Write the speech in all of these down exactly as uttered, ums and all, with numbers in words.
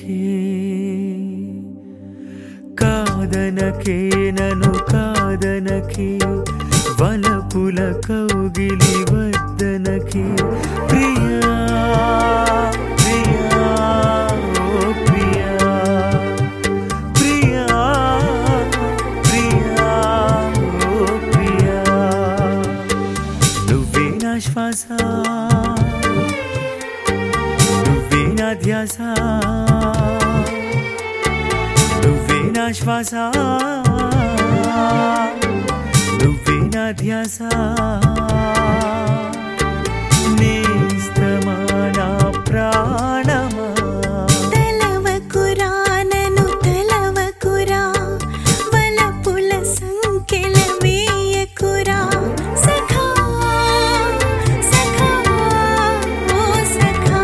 కాదనకే కాదనకే నను కాదనకే వలపుల కౌగిలి వద్దనకే ప్రియా ప్రియా ఓ ప్రియా ప్రియా ప్రియా ఓ ప్రియా నువ్వే నా శ్వాస నువ్వే నా ధ్యాస నువ్వే నా శ్వాస నువ్వే నా ధ్యాస నేస్తమా నా ప్రాణమా తలవకురా నన్ను తలవకురా వలపుల సంకెల వేయకురా సఖా సఖా ఓ సఖా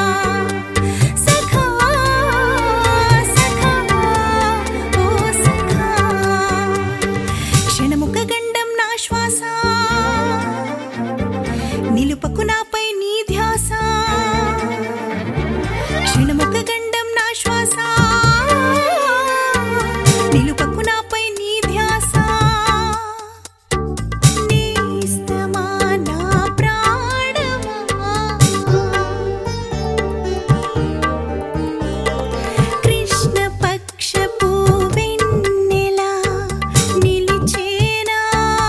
సఖా సఖా ఓ సఖా క్షణముక గండం నా శ్వాస నిలుపకు నాపై నీ ధ్యాస క్షణముక గండం నా శ్వాస నిలుపకు నాపై నీ ధ్యాస నేస్తమా నా ప్రాణమా కృష్ణ పక్షపు వెన్నెల నిలిచేనా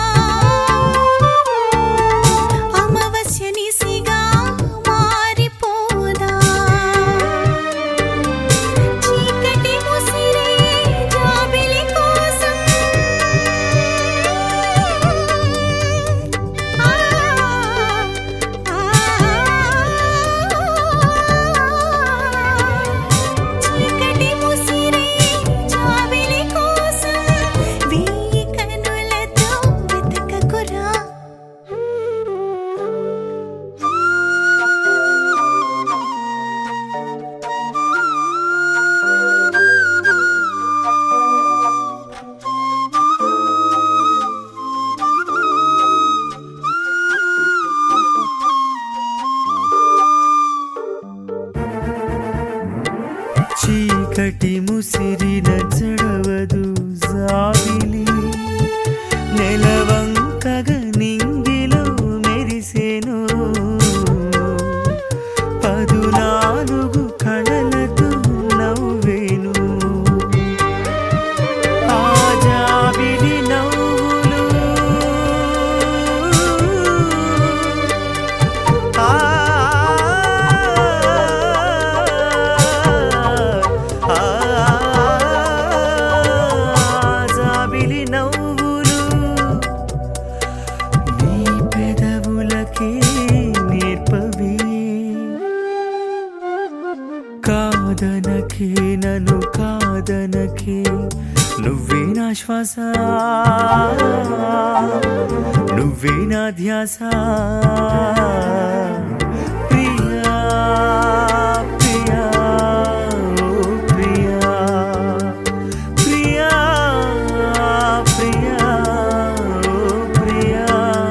అమావాస్య నిశిగా మారిపోదా చీకటి ముసిరే జాబిలి కోసం ఆ ఆ చీకటి ముసిరే జాబిలి కోసం వెయ్యి కనులతో వెతకకురా చీకటి ముసిరిన చడవదు జాబిలి నెలవంకగా నింగిలో మెరిసెను పదునాలుగు కళలతో నవ్వేను ఆ జాబిలి నవ్వులు ఆ ఆ జాబిలి నవ్వులు నీ పెదవులకే నేర్పవే కాదనకే నన్ను కాదనకే నువ్వే నా శ్వాస నువ్వే నా ధ్యాస ప్రియా ప్రియా ఓ ప్రియా ప్రియా ప్రియా ఓ ప్రియా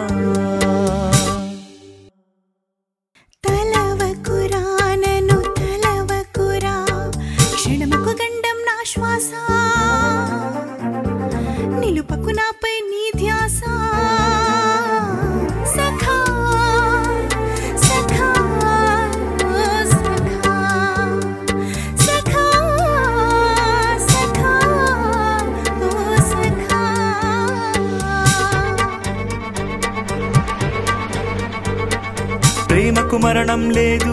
తలవకురా నన్ను తలవకురా క్షణముకు గండం నా శ్వాస నిలుపకు నాపై నీ ధ్యాస సఖా సఖా ఓ సఖా సఖా సఖా ఓ సఖా ప్రేమకు మరణం లేదు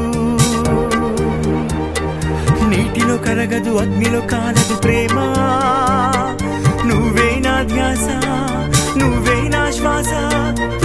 నీటిలో కరగదు అగ్నిలో కాలదు ప్రేమ నువ్వే నా ధ్యాస నువ్వే నా శ్వాస